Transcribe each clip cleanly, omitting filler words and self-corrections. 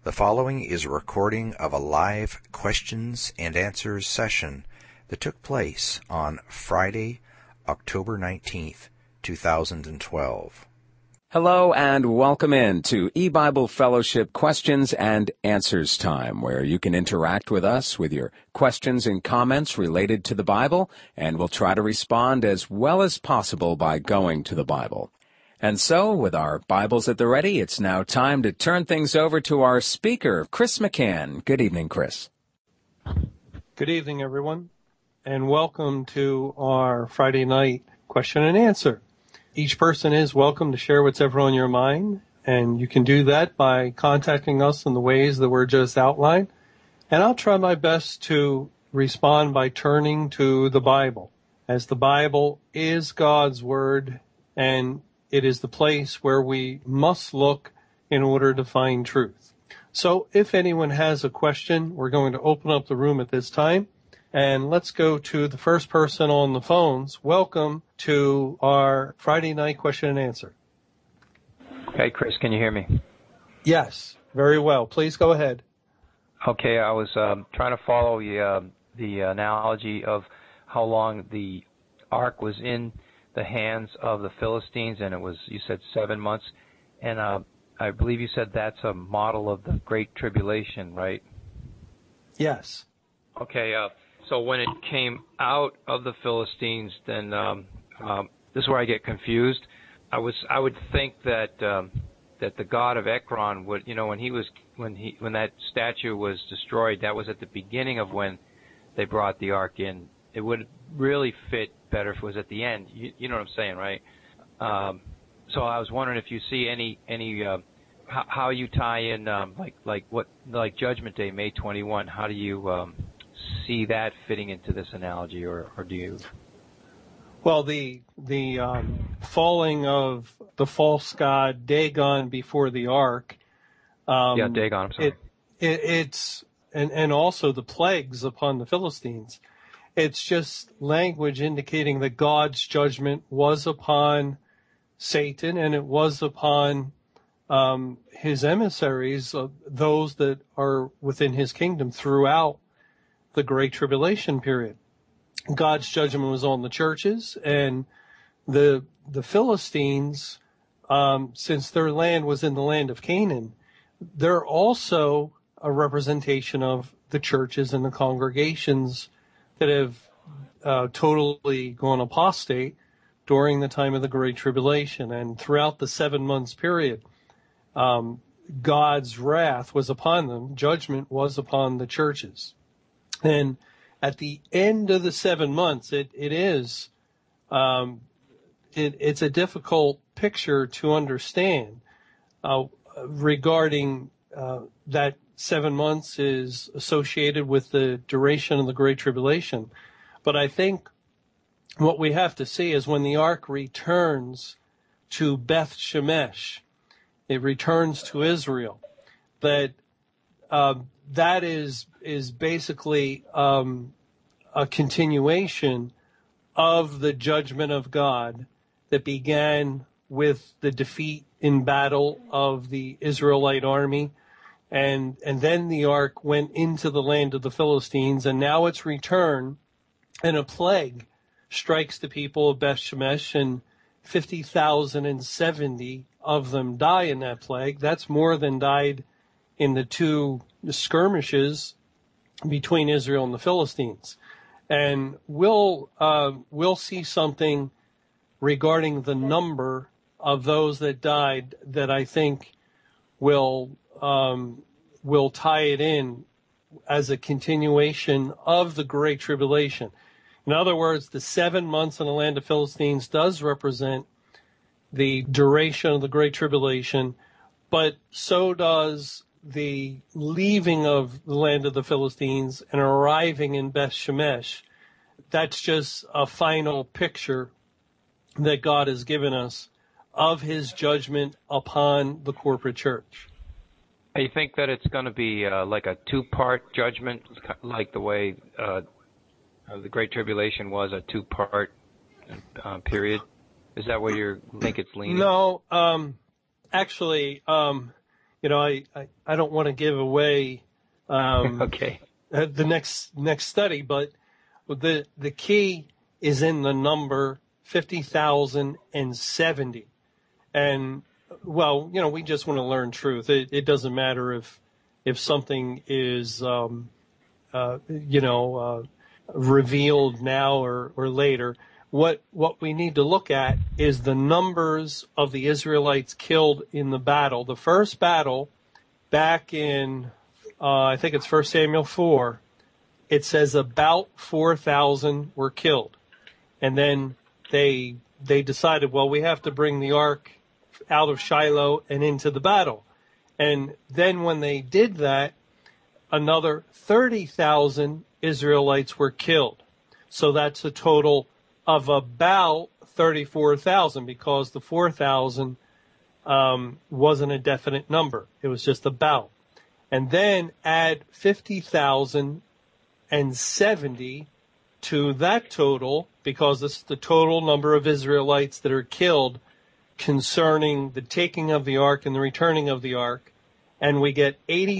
The following is a recording of a live questions and answers session that took place on Friday, October 19th, 2012. Hello and welcome in to E-Bible Fellowship Questions and Answers Time, where you can interact with us with your questions and comments related to the Bible, and we'll try to respond as well as possible by going to the Bible. And so, with our Bibles at the ready, it's now time to turn things over to our speaker, Chris McCann. Good evening, Chris. Good evening, everyone, and welcome to our Friday night question and answer. Each person is welcome to share what's ever on your mind, and you can do that by contacting us in the ways that were just outlined. And I'll try my best to respond by turning to the Bible, as the Bible is God's Word, and it is the place where we must look in order to find truth. So if anyone has a question, we're going to open up the room at this time. And let's go to the first person on the phones. Welcome to our Friday night question and answer. Hey, Chris, can you hear me? Yes, very well. Please go ahead. Okay, I was trying to follow the analogy of how long the ark was in the hands of the Philistines, and it was, you said, 7 months. And I believe you said that's a model of the Great Tribulation, right? Yes. Okay, so when it came out of the Philistines, then this is where I get confused. I would think that that the god of Ekron would, when that statue was destroyed, that was at the beginning of when they brought the ark in. It would really fit better if it was at the end. You know what I'm saying, right? So I was wondering if you see any how you tie in like Judgment Day, May 21. How do you see that fitting into this analogy, or do you? Well, the falling of the false god Dagon before the ark. Dagon. I'm sorry. It's and also the plagues upon the Philistines. It's just language indicating that God's judgment was upon Satan, and it was upon his emissaries, those that are within his kingdom throughout the Great Tribulation period. God's judgment was on the churches, and the Philistines, since their land was in the land of Canaan, they're also a representation of the churches and the congregations that have totally gone apostate during the time of the Great Tribulation. And throughout the 7 months period, God's wrath was upon them. Judgment was upon the churches. And at the end of the 7 months, it's a difficult picture to understand regarding that 7 months is associated with the duration of the Great Tribulation. But I think what we have to see is when the ark returns to Beth Shemesh, it returns to Israel, that that is basically a continuation of the judgment of God that began with the defeat in battle of the Israelite army. And then the ark went into the land of the Philistines, and now its return, and a plague strikes the people of Beth Shemesh, and 50,070 of them die in that plague. That's more than died in the two skirmishes between Israel and the Philistines. And we'll see something regarding the number of those that died that I think will tie it in as a continuation of the Great Tribulation. In other words, the 7 months in the land of Philistines does represent the duration of the Great Tribulation, but so does the leaving of the land of the Philistines and arriving in Beth Shemesh. That's just a final picture that God has given us of his judgment upon the corporate church. You think that it's going to be like a two-part judgment, like the way the Great Tribulation was a two-part period? Is that where you think it's leaning? No, actually, I don't want to give away Okay. the next study, but the key is in the number 50,070. And well, we just want to learn truth. It doesn't matter if something is revealed now or later. What we need to look at is the numbers of the Israelites killed in the battle. The first battle, back in I think it's 1 Samuel 4, it says about 4,000 were killed. And then they decided, well, we have to bring the ark out of Shiloh and into the battle. And then when they did that, another 30,000 Israelites were killed. So that's a total of about 34,000, because the 4,000 wasn't a definite number. It was just about. And then add 50,070 to that total, because this is the total number of Israelites that are killed concerning the taking of the ark and the returning of the ark. And we get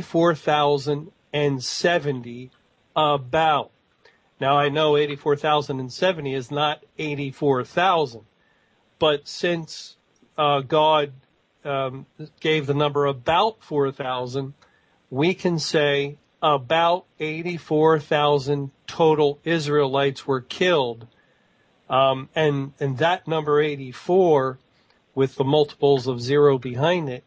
84,070 about. Now, I know 84,070 is not 84,000, but since God gave the number about 4,000, we can say about 84,000 total Israelites were killed. And that number 84, with the multiples of 0 behind it,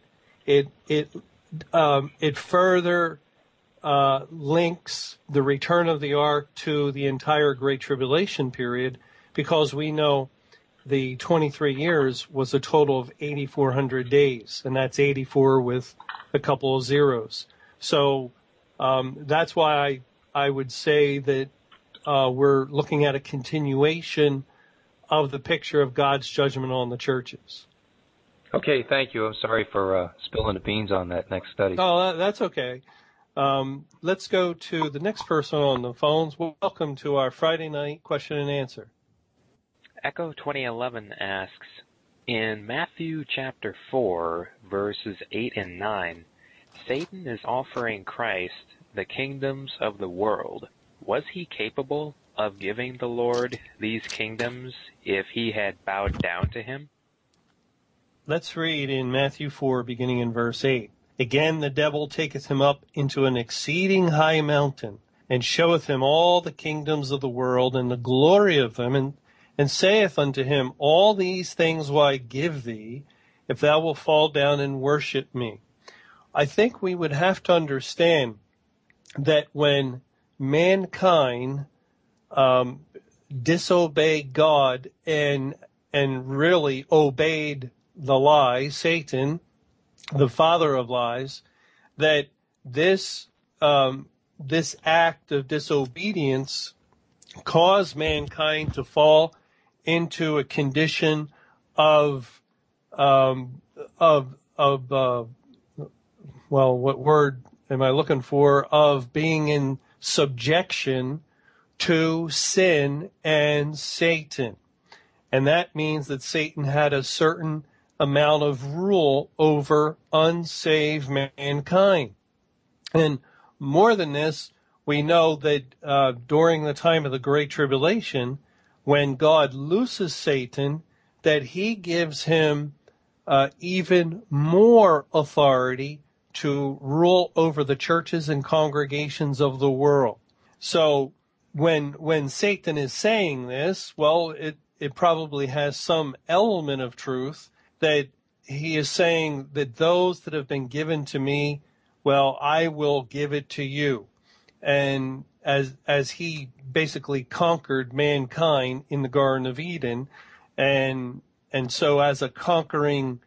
it further links the return of the ark to the entire Great Tribulation period, because we know the 23 years was a total of 8,400 days, and that's 84 with a couple of zeros. So that's why I would say that we're looking at a continuation of the picture of God's judgment on the churches. Okay, thank you. I'm sorry for spilling the beans on that next study. Oh, that's okay. Let's go to the next person on the phones. Welcome to our Friday night question and answer. Echo 2011 asks, in Matthew chapter 4, verses 8 and 9, Satan is offering Christ the kingdoms of the world. Was he capable of giving the Lord these kingdoms if he had bowed down to him? Let's read in Matthew 4, beginning in verse 8. Again the devil taketh him up into an exceeding high mountain, and showeth him all the kingdoms of the world, and the glory of them, and saith unto him, all these things will I give thee, if thou wilt fall down and worship me. I think we would have to understand that when mankind disobeyed God and really obeyed the lie, Satan, the father of lies, that this act of disobedience caused mankind to fall into a condition of what word am I looking for? Of being in subjection to sin and Satan. And that means that Satan had a certain amount of rule over unsaved mankind. And more than this, we know that during the time of the Great Tribulation, when God looses Satan, that he gives him even more authority to rule over the churches and congregations of the world. So when Satan is saying this, well, it probably has some element of truth, that he is saying that those that have been given to me, well, I will give it to you. And as he basically conquered mankind in the Garden of Eden, and so as a conqueror,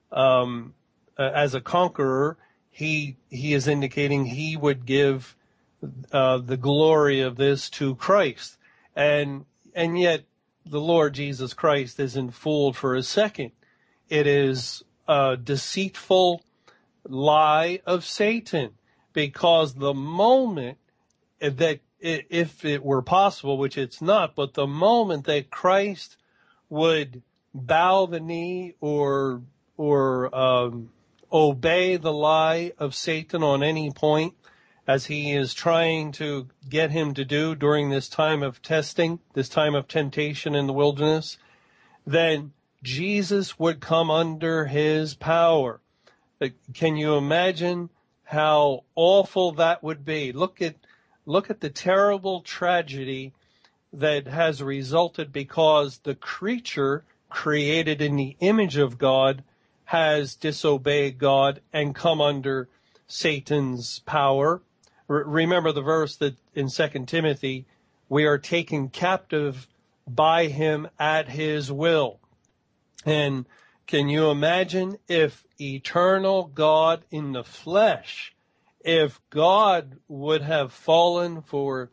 he is indicating he would give the glory of this to Christ, and yet the Lord Jesus Christ isn't fooled for a second. It is a deceitful lie of Satan, because the moment that, if it were possible, which it's not, but the moment that Christ would bow the knee or obey the lie of Satan on any point, as he is trying to get him to do during this time of testing, this time of temptation in the wilderness, then Jesus would come under his power. Can you imagine how awful that would be? Look at the terrible tragedy that has resulted because the creature created in the image of God has disobeyed God and come under Satan's power. Remember the verse that in 2 Timothy, we are taken captive by him at his will. And can you imagine if eternal God in the flesh, if God would have fallen for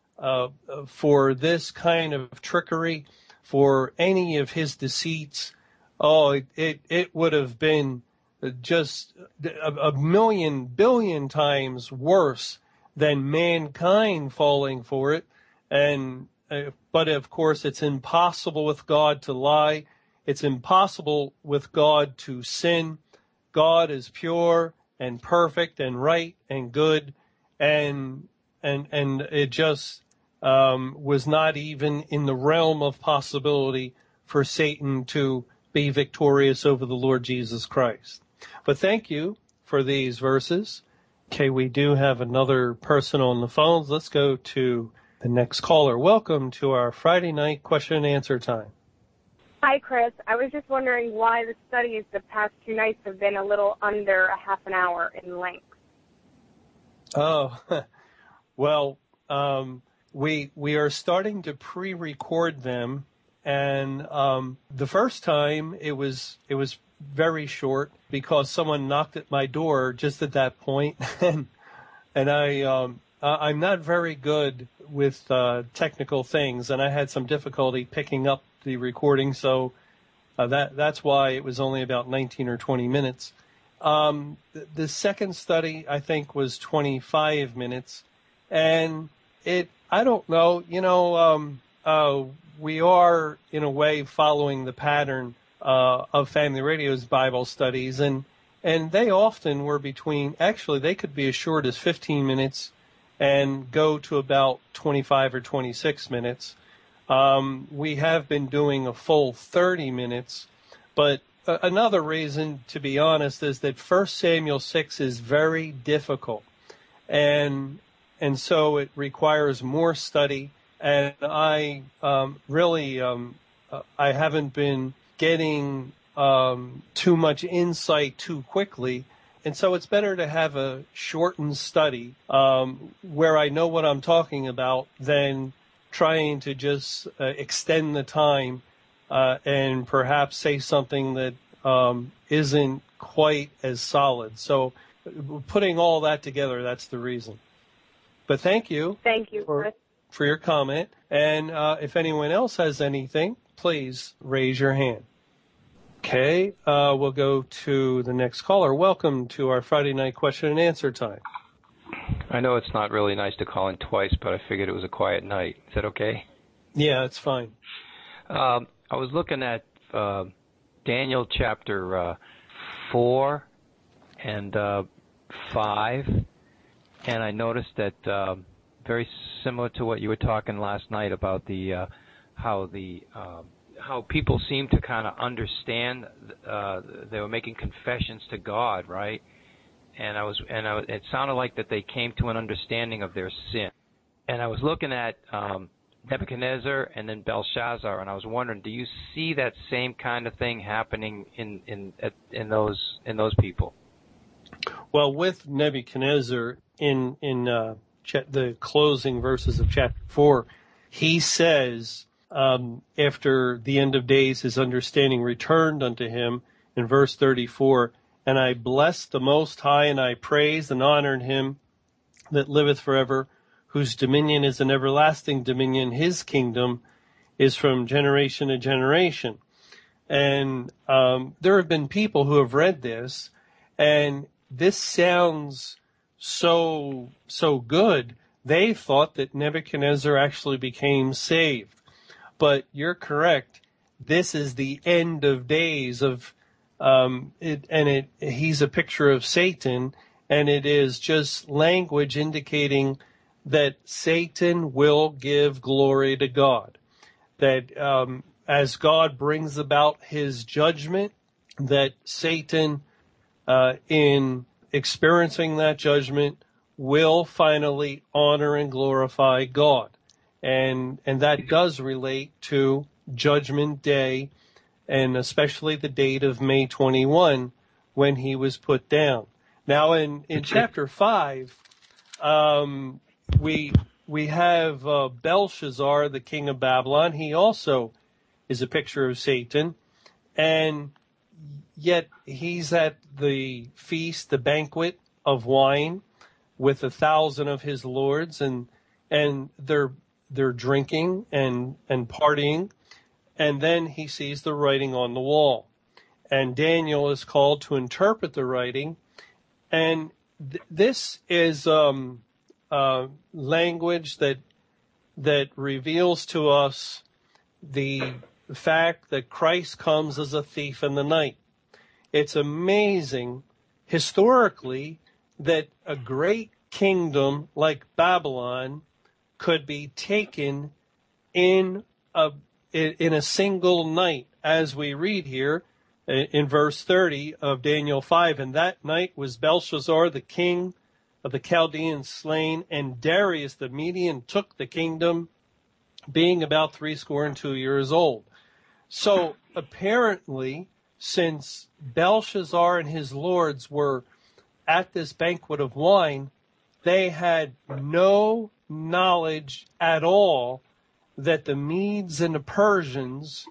this kind of trickery, for any of his deceits, it would have been just a million billion times worse than mankind falling for it. And but of course, it's impossible with God to lie. It's impossible with God to sin. God is pure and perfect and right and good, and it just was not even in the realm of possibility for Satan to be victorious over the Lord Jesus Christ. But thank you for these verses. Okay, we do have another person on the phones. Let's go to the next caller. Welcome to our Friday night question and answer time. Hi, Chris. I was just wondering why the studies the past 2 nights have been a little under a half an hour in length. Oh, well, we are starting to pre-record them, and the first time it was very short because someone knocked at my door just at that point, and I'm not very good with technical things, and I had some difficulty picking up the recording, so that's why it was only about 19 or 20 minutes. The second study, I think, was 25 minutes, and I don't know, we are, in a way, following the pattern of Family Radio's Bible studies, and they often were they could be as short as 15 minutes and go to about 25 or 26 minutes. We have been doing a full 30 minutes, but another reason, to be honest, is that 1 Samuel 6 is very difficult, and so it requires more study, and I haven't been getting too much insight too quickly, and so it's better to have a shortened study where I know what I'm talking about than trying to just extend the time and perhaps say something that isn't quite as solid. So putting all that together, that's the reason. But thank you. Thank you, Chris, for your comment. And if anyone else has anything, please raise your hand. Okay, we'll go to the next caller. Welcome to our Friday night question and answer time. I know it's not really nice to call in twice, but I figured it was a quiet night. Is that okay? Yeah, it's fine. I was looking at Daniel chapter 4 and 5, and I noticed that very similar to what you were talking last night about the how people seem to kind of understand. They were making confessions to God, right? And it sounded like that they came to an understanding of their sin. And I was looking at Nebuchadnezzar and then Belshazzar, and I was wondering, do you see that same kind of thing happening in those people? Well, with Nebuchadnezzar, in the closing verses of chapter 4, he says, after the end of days, his understanding returned unto him, in verse 34, and I blessed the Most High, and I praised and honored him that liveth forever, whose dominion is an everlasting dominion. His kingdom is from generation to generation. And there have been people who have read this, and this sounds so good. They thought that Nebuchadnezzar actually became saved. But you're correct. This is the end of days of He's a picture of Satan, and it is just language indicating that Satan will give glory to God. That as God brings about his judgment, that Satan, in experiencing that judgment, will finally honor and glorify God. And that does relate to Judgment Day, and especially the date of May 21, when he was put down. Now, in chapter 5, we have Belshazzar, the king of Babylon. He also is a picture of Satan, and yet he's at the feast, the banquet of wine, with 1,000 of his lords, and they're drinking and partying, and then he sees the writing on the wall, and Daniel is called to interpret the writing, and this is language that reveals to us the fact that Christ comes as a thief in the night. It's amazing historically that a great kingdom like Babylon could be taken in a single night, as we read here in verse 30 of Daniel 5. And that night was Belshazzar, the king of the Chaldeans, slain, and Darius the Median took the kingdom, being about 62 years old. So apparently, since Belshazzar and his lords were at this banquet of wine, they had no knowledge at all that the Medes and the Persians,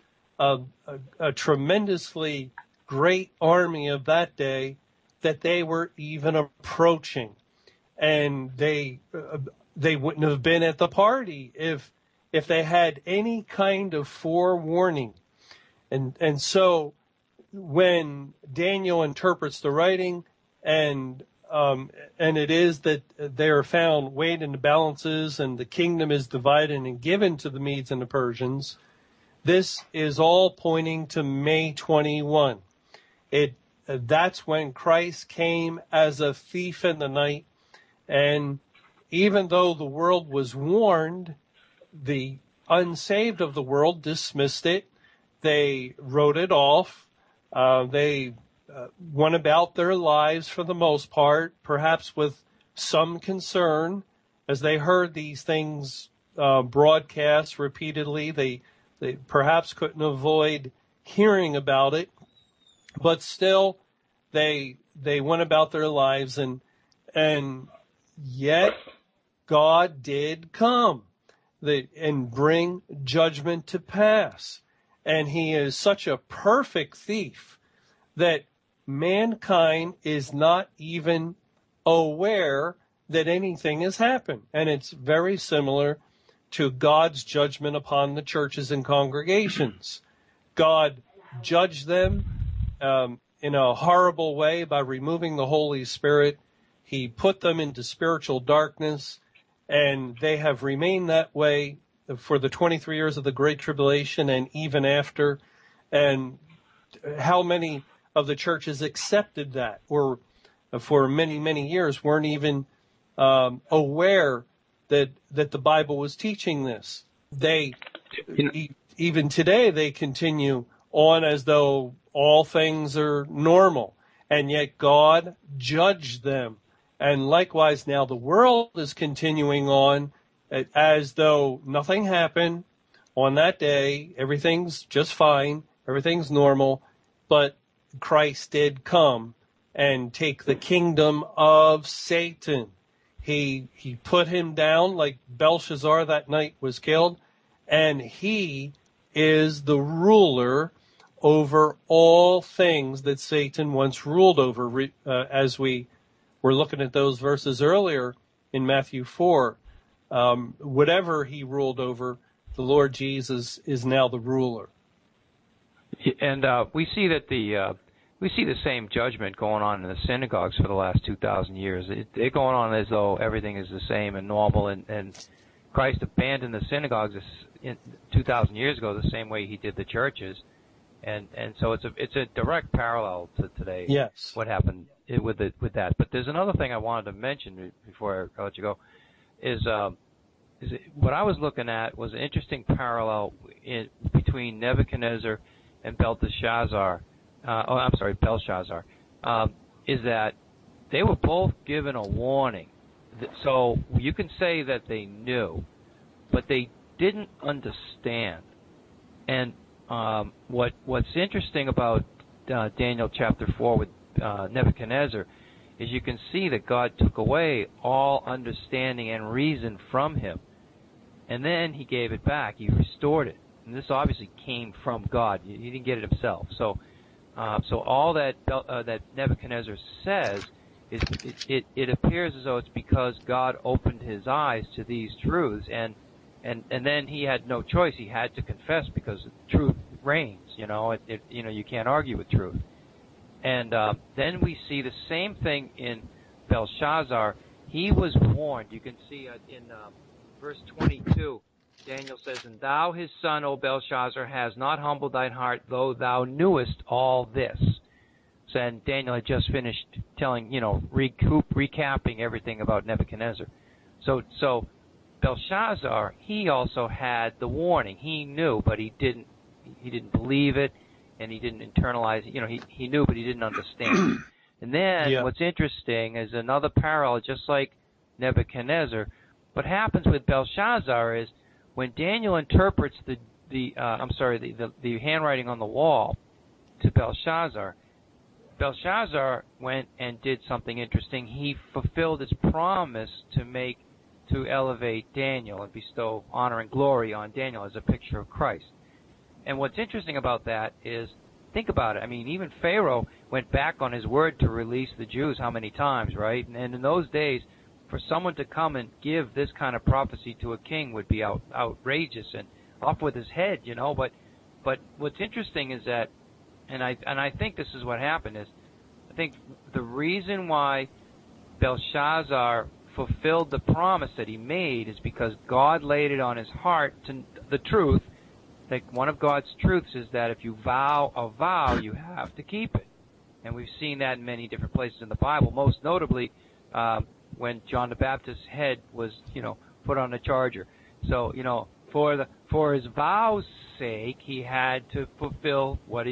a tremendously great army of that day, that they were even approaching. And they wouldn't have been at the party if they had any kind of forewarning. And so when Daniel interprets the writing, and it is that they are found weighed in the balances, and the kingdom is divided and given to the Medes and the Persians, this is all pointing to May 21. That's when Christ came as a thief in the night, and even though the world was warned, the unsaved of the world dismissed it. They wrote it off. They went about their lives for the most part, perhaps with some concern, as they heard these things broadcast repeatedly. They perhaps couldn't avoid hearing about it, but still they went about their lives, and yet God did come and bring judgment to pass. And he is such a perfect thief that mankind is not even aware that anything has happened. And it's very similar to God's judgment upon the churches and congregations. God judged them in a horrible way by removing the Holy Spirit. He put them into spiritual darkness, and they have remained that way for the 23 years of the Great Tribulation and even after. And how many of the churches accepted that, or for many, many years weren't even aware that the Bible was teaching this. Even today, they continue on as though all things are normal, and yet God judged them. And likewise, now the world is continuing on as though nothing happened on that day. Everything's just fine. Everything's normal. But Christ did come and take the kingdom of Satan. He put him down like Belshazzar that night was killed, and he is the ruler over all things that Satan once ruled over, as we were looking at those verses earlier in Matthew 4. Whatever he ruled over, the Lord Jesus is now the ruler. And we see that we see the same judgment going on in the synagogues for the last 2,000 years. They're going on as though everything is the same and normal, and Christ abandoned the synagogues 2,000 years ago the same way he did the churches. And so it's a direct parallel to today. Yes. What happened with that. But there's another thing I wanted to mention before I let you go, is what I was looking at was an interesting parallel between Nebuchadnezzar and Belshazzar. Is that they were both given a warning. So you can say that they knew, but they didn't understand. And what's interesting about Daniel chapter 4 with Nebuchadnezzar is you can see that God took away all understanding and reason from him. And then he gave it back. He restored it. And this obviously came from God. He didn't get it himself. So all that Nebuchadnezzar says is it appears as though it's because God opened his eyes to these truths, and then he had no choice. He had to confess because truth reigns. You can't argue with truth. And then we see the same thing in Belshazzar. He was warned. You can see in verse 22, Daniel says, "And thou, his son, O Belshazzar, has not humbled thine heart, though thou knewest all this." So, and Daniel had just finished telling, recapping everything about Nebuchadnezzar. So Belshazzar, he also had the warning. He knew, but he didn't believe it, and he didn't internalize it. He knew, but he didn't understand. And then what's interesting is another parallel, just like Nebuchadnezzar. What happens with Belshazzar is when Daniel interprets the handwriting on the wall to Belshazzar, Belshazzar went and did something interesting. He fulfilled his promise to elevate Daniel and bestow honor and glory on Daniel as a picture of Christ. And what's interesting about that is, think about it. I mean, even Pharaoh went back on his word to release the Jews how many times, right? And in those days, for someone to come and give this kind of prophecy to a king would be outrageous and off with his head, But what's interesting is that, and I think this is what happened, is I think the reason why Belshazzar fulfilled the promise that he made is because God laid it on his heart to the truth. That one of God's truths is that if you vow a vow, you have to keep it. And we've seen that in many different places in the Bible, most notably when John the Baptist's head was, put on a charger. So, for his vow's sake, he had to fulfill what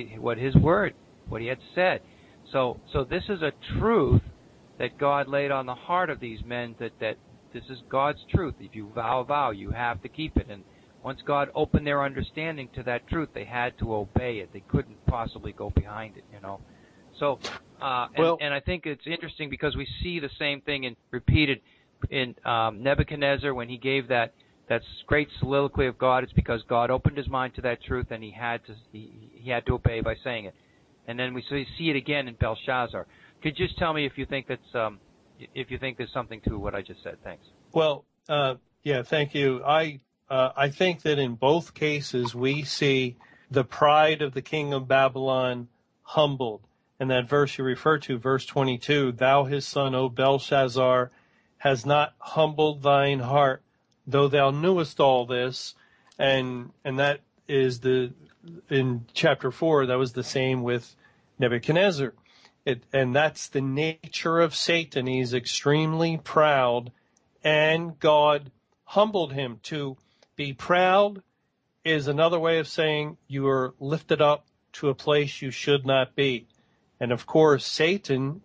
he had said. So this is a truth that God laid on the heart of these men, that this is God's truth. If you vow a vow, you have to keep it. And once God opened their understanding to that truth, they had to obey it. They couldn't possibly go behind it, So, and I think it's interesting because we see the same thing repeated in Nebuchadnezzar when he gave that great soliloquy of God. It's because God opened his mind to that truth, and he had to obey by saying it. And then we see it again in Belshazzar. Could you just tell me if you think there's something to what I just said? Thanks. Well, thank you. I think that in both cases we see the pride of the king of Babylon humbled. And that verse you referred to, verse 22, "Thou his son, O Belshazzar, has not humbled thine heart, though thou knewest all this." And that is in chapter 4, that was the same with Nebuchadnezzar. And that's the nature of Satan. He's extremely proud, and God humbled him. To be proud is another way of saying you are lifted up to a place you should not be. And of course, Satan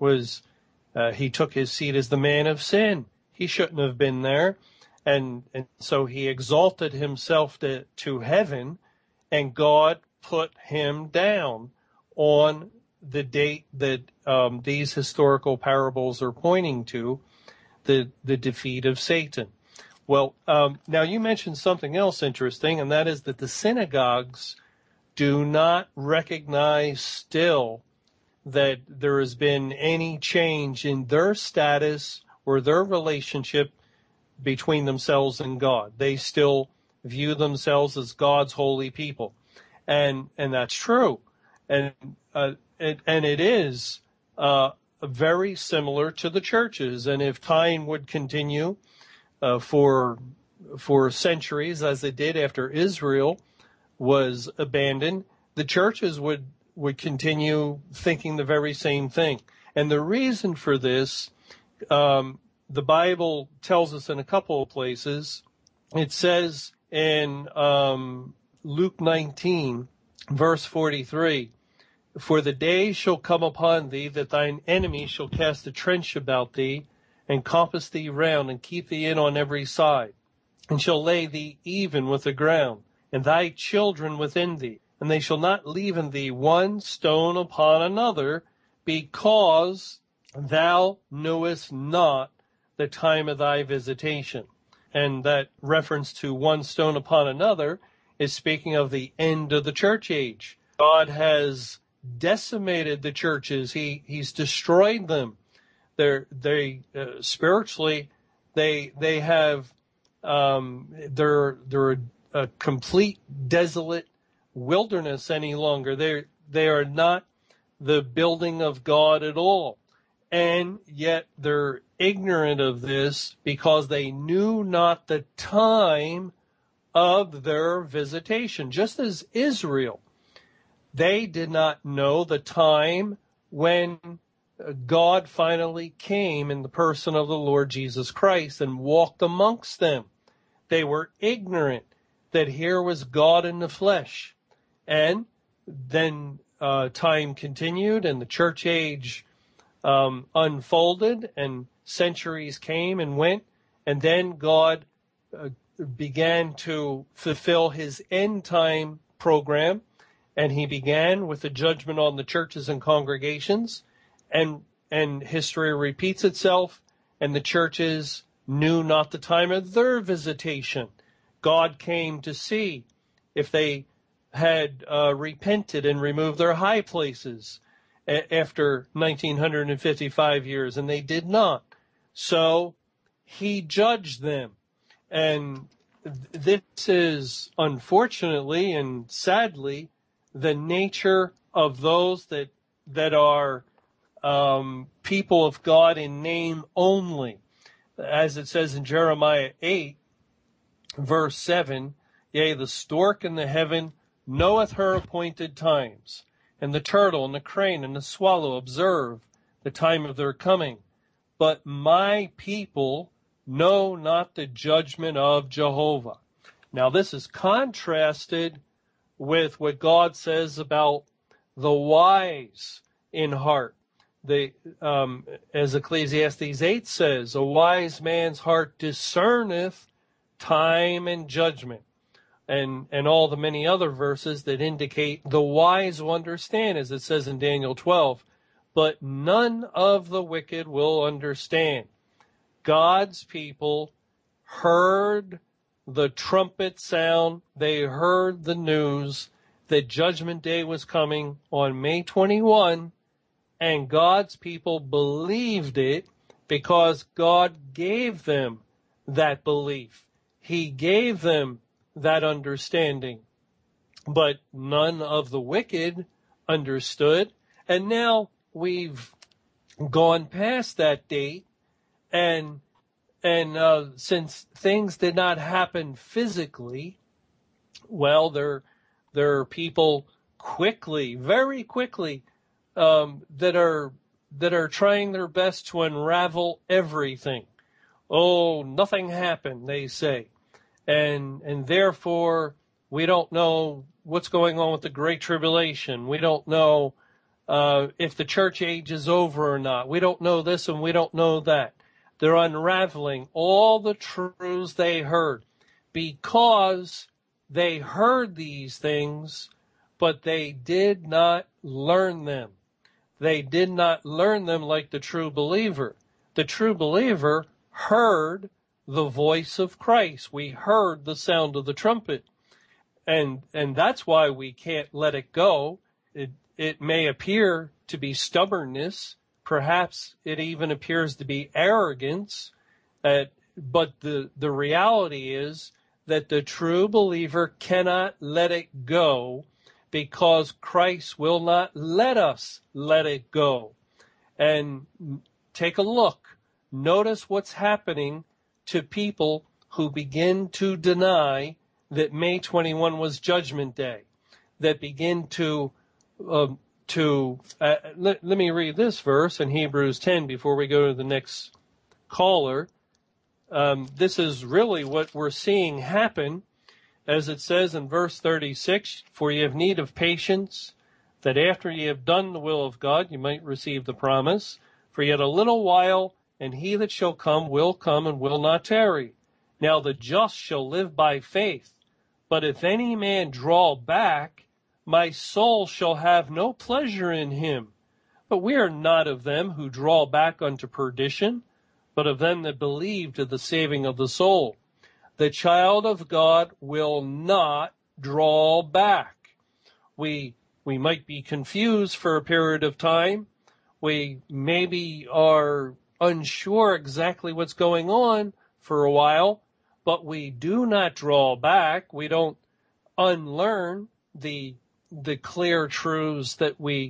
he took his seat as the man of sin. He shouldn't have been there. And so he exalted himself to heaven, and God put him down on the date that these historical parables are pointing to, the defeat of Satan. Well, now you mentioned something else interesting, and that is that the synagogues do not recognize still that there has been any change in their status or their relationship between themselves and God. They still view themselves as God's holy people. And that's true. And it is very similar to the churches. And if time would continue for centuries, as it did after Israel was abandoned, the churches would continue thinking the very same thing. And the reason for this, the Bible tells us in a couple of places. It says in Luke 19, verse 43, "For the day shall come upon thee that thine enemy shall cast a trench about thee, and compass thee round, and keep thee in on every side, and shall lay thee even with the ground, and thy children within thee. And they shall not leave in thee one stone upon another, because thou knowest not the time of thy visitation." And that reference to one stone upon another is speaking of the end of the church age. God has decimated the churches. He's destroyed them. Spiritually, they have, they're a complete desolate wilderness any longer. They are not the building of God at all. And yet they're ignorant of this because they knew not the time of their visitation. Just as Israel, they did not know the time when God finally came in the person of the Lord Jesus Christ and walked amongst them. They were ignorant that here was God in the flesh. And then time continued and the church age unfolded, and centuries came and went, and then God began to fulfill his end time program, and he began with the judgment on the churches and congregations, and history repeats itself, and the churches knew not the time of their visitation. God came to see if they had repented and removed their high places after 1955 years, and they did not. So he judged them. And this is, unfortunately and sadly, the nature of those that are people of God in name only. As it says in Jeremiah 8, verse 7, "Yea, the stork in the heaven knoweth her appointed times, and the turtle and the crane and the swallow observe the time of their coming. But my people know not the judgment of Jehovah." Now this is contrasted with what God says about the wise in heart. As Ecclesiastes 8 says, "A wise man's heart discerneth time and judgment." And all the many other verses that indicate the wise will understand, as it says in Daniel 12, "But none of the wicked will understand." God's people heard the trumpet sound. They heard the news that Judgment Day was coming on May 21, and God's people believed it because God gave them that belief. He gave them that understanding. But none of the wicked understood. And now we've gone past that date, and since things did not happen physically, well, there are people quickly, very quickly, that are trying their best to unravel everything. Oh, nothing happened, they say. And therefore, we don't know what's going on with the Great Tribulation. We don't know if the church age is over or not. We don't know this and we don't know that. They're unraveling all the truths they heard because they heard these things, but they did not learn them. They did not learn them like the true believer. The true believer heard the voice of Christ. We heard the sound of the trumpet. And that's why we can't let it go. It may appear to be stubbornness. Perhaps it even appears to be arrogance. But the reality is that the true believer cannot let it go because Christ will not let us let it go. And take a look. Notice what's happening to people who begin to deny that May 21 was Judgment Day. that begin to let me read this verse in Hebrews 10 before we go to the next caller. This is really what we're seeing happen, as it says in verse 36, "For ye have need of patience, that after ye have done the will of God, you might receive the promise. For yet a little while, and he that shall come will come and will not tarry. Now the just shall live by faith. But if any man draw back, my soul shall have no pleasure in him. But we are not of them who draw back unto perdition, but of them that believe to the saving of the soul. The child of God will not draw back." We might be confused for a period of time. We maybe are unsure exactly what's going on for a while, but we do not draw back. We don't unlearn the clear truths that we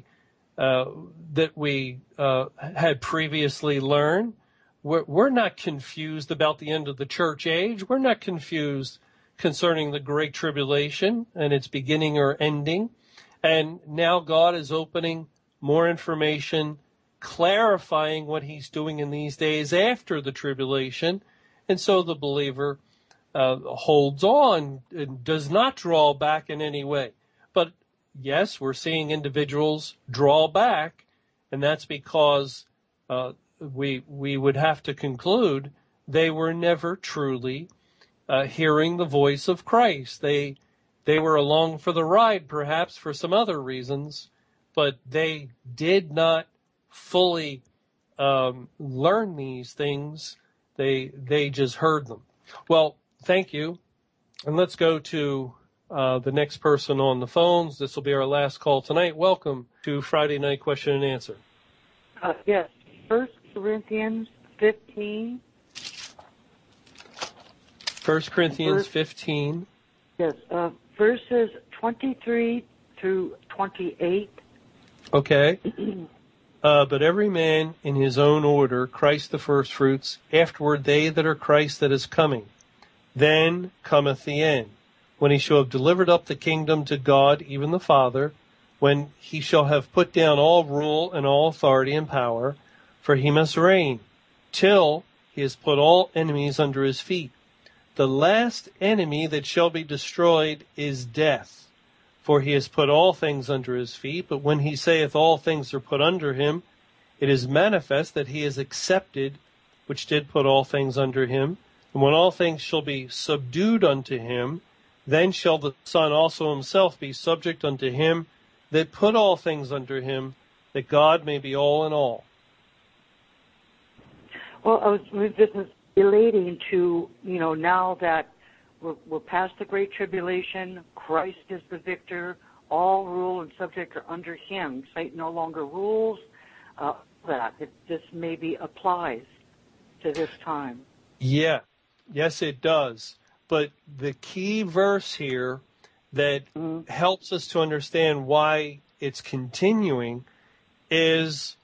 had previously learned. We're not confused about the end of the church age. We're not confused concerning the Great Tribulation and its beginning or ending. And now God is opening more information, clarifying what he's doing in these days after the tribulation. And so the believer holds on and does not draw back in any way. But yes, we're seeing individuals draw back, and that's because we would have to conclude they were never truly hearing the voice of Christ. They were along for the ride, perhaps for some other reasons, but they did not fully learn these things. They just heard them. Well, thank you. And let's go to the next person on the phones. This will be our last call tonight. Welcome to Friday Night Question and Answer. Yes, 1 Corinthians 15. 1 Corinthians 15. Yes, verses 23 through 28. Okay. But every man in his own order, Christ the firstfruits, afterward they that are Christ that is coming. Then cometh the end, when he shall have delivered up the kingdom to God, even the Father, when he shall have put down all rule and all authority and power, for he must reign, till he has put all enemies under his feet. The last enemy that shall be destroyed is death, for he has put all things under his feet. But when he saith all things are put under him, it is manifest that he is accepted, which did put all things under him. And when all things shall be subdued unto him, then shall the Son also himself be subject unto him that put all things under him, that God may be all in all. Well, this is relating to, now that we're past the Great Tribulation, Christ is the victor, all rule and subject are under him. Satan no longer rules. This maybe applies to this time. Yeah, yes it does. But the key verse here that helps us to understand why it's continuing is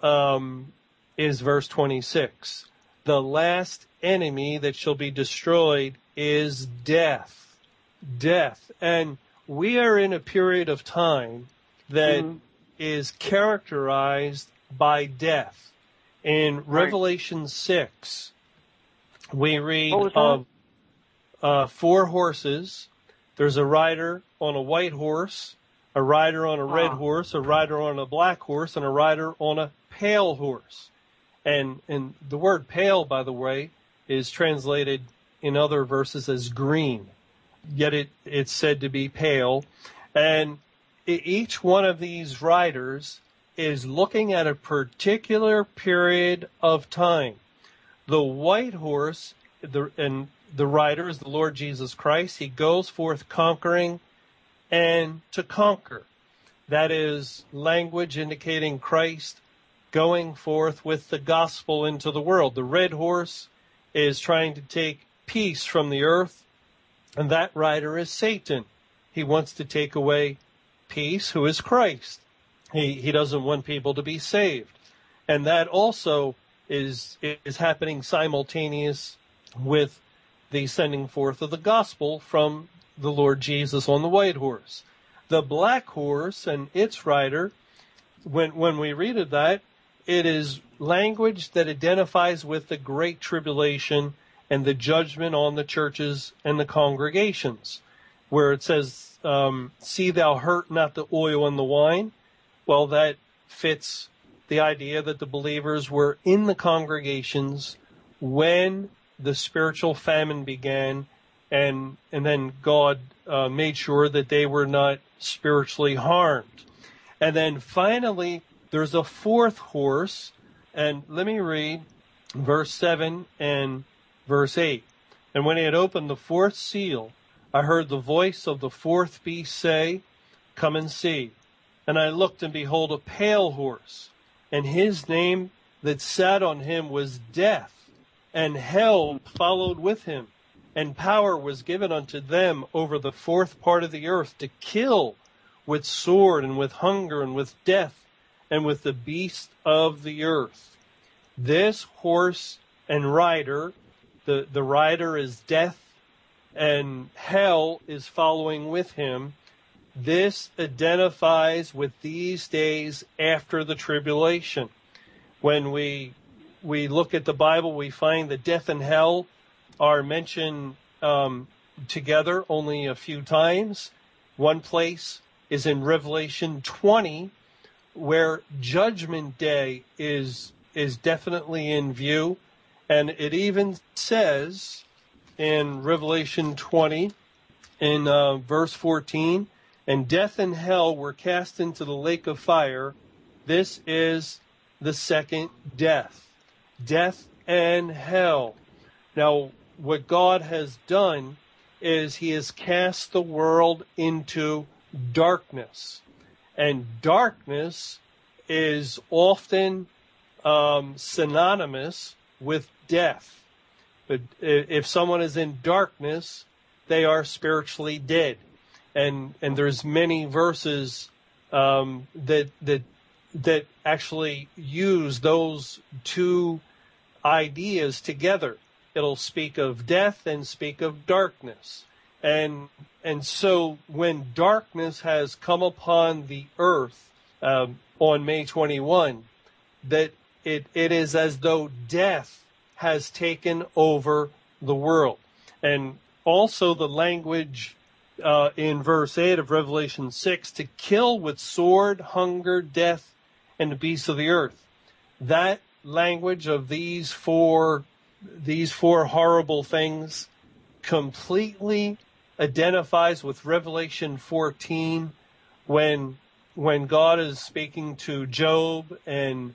verse 26. The last enemy that shall be destroyed is death. Death. And we are in a period of time that is characterized by death. In Revelation 6, we read of 4 horses. There's a rider on a white horse, a rider on a red horse, a rider on a black horse, and a rider on a pale horse. And the word pale, by the way, is translated in other verses as green. Yet it's said to be pale. And each one of these riders is looking at a particular period of time. The white horse, the rider is the Lord Jesus Christ. He goes forth conquering and to conquer. That is language indicating Christ going forth with the gospel into the world. The red horse is trying to take peace from the earth, and that rider is Satan. He wants to take away peace, who is Christ. He doesn't want people to be saved. And that also is happening simultaneous with the sending forth of the gospel from the Lord Jesus on the white horse. The black horse and its rider, when we read of that, it is language that identifies with the Great Tribulation and the judgment on the churches and the congregations, where it says, see thou hurt not the oil and the wine. Well, that fits the idea that the believers were in the congregations when the spiritual famine began, and then God made sure that they were not spiritually harmed. And then finally, there's a fourth horse, and let me read verse 7 and verse 8. And when he had opened the fourth seal, I heard the voice of the fourth beast say, Come and see. And I looked, and behold, a pale horse, and his name that sat on him was Death, and hell followed with him. And power was given unto them over the fourth part of the earth to kill with sword and with hunger and with death and with the beasts of the earth. This horse and rider, the rider is Death, and hell is following with him. This identifies with these days after the tribulation. When we look at the Bible, we find that death and hell are mentioned together only a few times. One place is in Revelation 20, where Judgment Day is definitely in view. And it even says in Revelation 20, in verse 14, and death and hell were cast into the lake of fire. This is the second death. Death and hell. Now, what God has done is he has cast the world into darkness. And darkness is often synonymous with death. But if someone is in darkness, they are spiritually dead. And there's many verses that actually use those two ideas together. It'll speak of death and speak of darkness. And so when darkness has come upon the earth on May 21, that it is as though death has taken over the world. And also the language in verse 8 of Revelation 6, to kill with sword, hunger, death, and the beasts of the earth. That language of these four horrible things completely identifies with Revelation 14 when God is speaking to Job and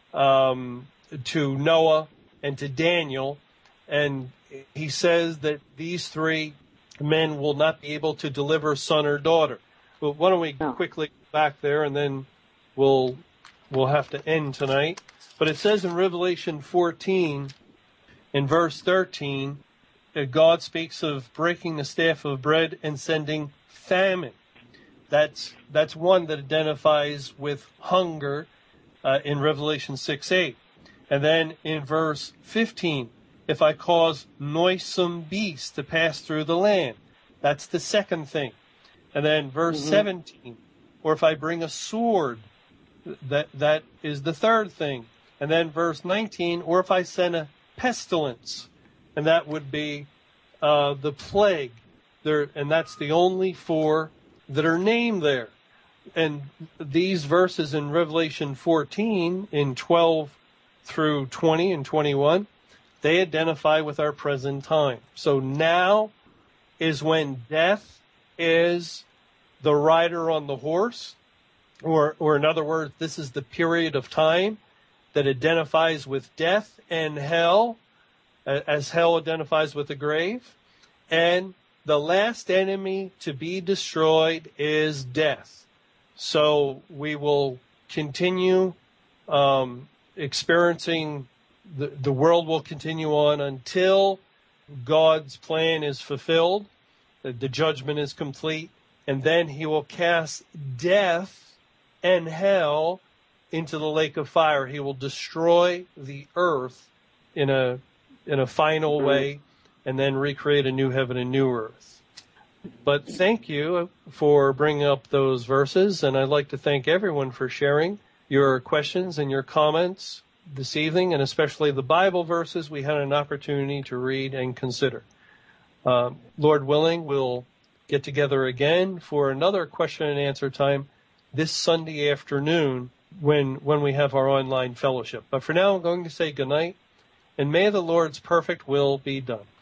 to Noah and to Daniel, and he says that these three men will not be able to deliver son or daughter. But why don't we quickly go back there, and then we'll have to end tonight. But it says in Revelation 14, in verse 13, that God speaks of breaking the staff of bread and sending famine. That's one that identifies with hunger in Revelation 6:8. And then in verse 15, if I cause noisome beasts to pass through the land, that's the second thing. And then verse 17, or if I bring a sword, that is the third thing. And then verse 19, or if I send a pestilence, and that would be the plague. And that's the only four that are named there. And these verses in Revelation 14, in 12 through 20 and 21, they identify with our present time. So now is when death is the rider on the horse, or in other words, this is the period of time that identifies with death and hell, as hell identifies with the grave. And the last enemy to be destroyed is death. So we will continue experiencing, the world will continue on until God's plan is fulfilled, the judgment is complete, and then he will cast death and hell into the lake of fire. He will destroy the earth in a final way, and then recreate a new heaven and new earth. But thank you for bringing up those verses, and I'd like to thank everyone for sharing your questions and your comments this evening, and especially the Bible verses we had an opportunity to read and consider. Lord willing, we'll get together again for another question and answer time this Sunday afternoon when we have our online fellowship. But for now, I'm going to say goodnight, and may the Lord's perfect will be done.